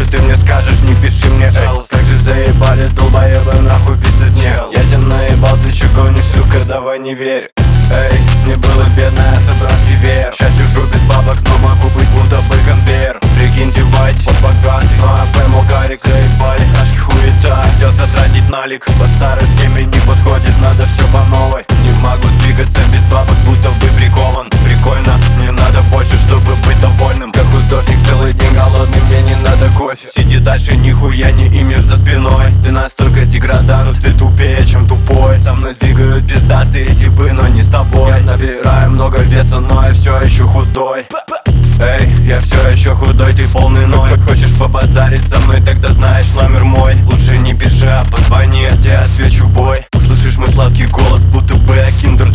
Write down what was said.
ты мне скажешь, не пиши мне, как же заебали долбоебы, нахуй писать нехал. Я тебя наебал, ты чё гонишь, сука, давай не верь. Эй, мне было бедно, я собрал север. Сейчас сижу без бабок, но могу быть будто бы конвейер. Прикиньте, бать, он богатый, но поймал карик. Заебали, ашки хуета, придется тратить налик. По старой схеме не подходит, надо все по новой. Не могу двигаться без бабок, будто бы прикован. Прикольно, мне надо больше, чтобы быть довольным. Как художник целый день голодный, мне не надо кофе. Сиди дальше, нихуя не имеешь за спиной. Ты настолько деградант, ты тупее, чем тупой. Со мной двигают пиздатые типы, но не с тобой. Я набираю много веса, но я все еще худой. Эй, я все еще худой, ты полный ноль. Хочешь побазарить со мной, тогда знаешь номер мой. Лучше не пиши, а позвони, я тебе отвечу, бой. Услышишь мой сладкий голос, будто бы я киндер